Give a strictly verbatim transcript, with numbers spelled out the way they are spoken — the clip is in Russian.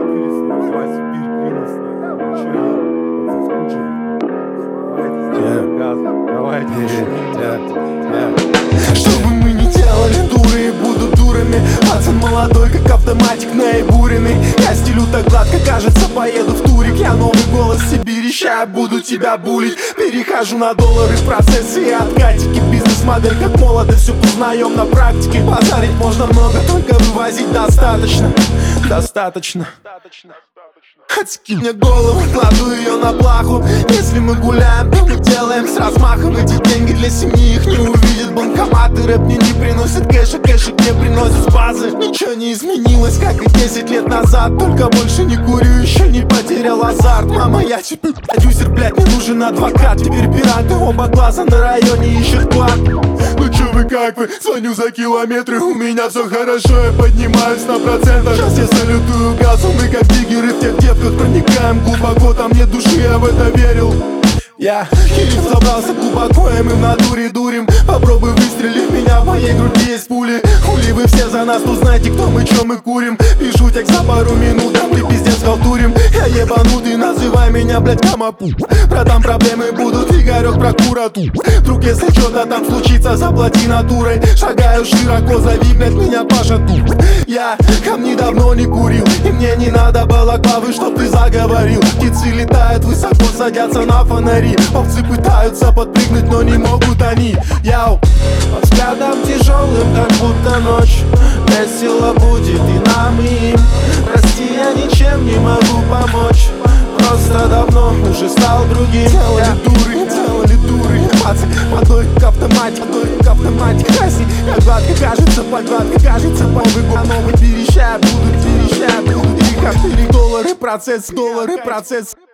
Что бы мы ни делали, дуры будут дурами. Пацан молодой, как автоматик наибуренный. Я стелю так гладко, кажется, поеду в турик. Я новый голос себе решаю, буду тебя булить. Перехожу на доллары, процессы и откатики. Бизнес-модель как молодо, все познаем на практике. Базарить можно много, только вывозить достаточно. Достаточно. Отсеки мне голову, кладу ее на плаху. Если мы гуляем, то мы делаем с размахом. Эти деньги для семьи, их не увидят банкоматы. Рэп мне не приносит кэша, кэшик мне приносит с базы. Ничего не изменилось, как и десять лет назад. Только больше не курю, еще не потерял азарт. Мама, я теперь продюсер, блядь, мне нужен адвокат. Теперь пираты, оба глаза на районе ищут клад. Ну чё вы, как вы? Звоню за километры, у меня все хорошо, я поднимаюсь на процентах. Сейчас я салютую газом, мы как диггеры в тех девках проникаем глубоко, там нет души, я в это верил. Я Кирилл забрался глубоко, и мы в натуре дурим. Попробуй выстрели в меня, в моей груди есть пули. Хули вы все за нас, тут знаете, кто мы, чё мы курим. Пишу текст за пару минут, а мы пиздец халтурим. Я ебанутый, называй меня, блядь, Камапу. Братан, проблемы будут, Игорек, прокурату. Вдруг если что-то там случится, заплати натурой. Шагаю широко, зови, блядь, меня Паша тут. Я камни давно не курил, и мне не надо балаклавы, чтоб ты заговорил. Птицы летают высоко, садятся на фонари. Овцы пытаются подпрыгнуть, но не могут они. Яу, под взглядом тяжелым, как будто ночь. Весело будет и нам, и им. Прости, я ничем не могу помочь. Просто давно уже стал другим. Делали дуры, делали дуры. Пацан, водой к автомате, водой к автомате. Красный, как гладко кажется, под гладко кажется. Повыгу, а новый перещая будут, перещая будут. И как доллары, процесс, доллары, процесс.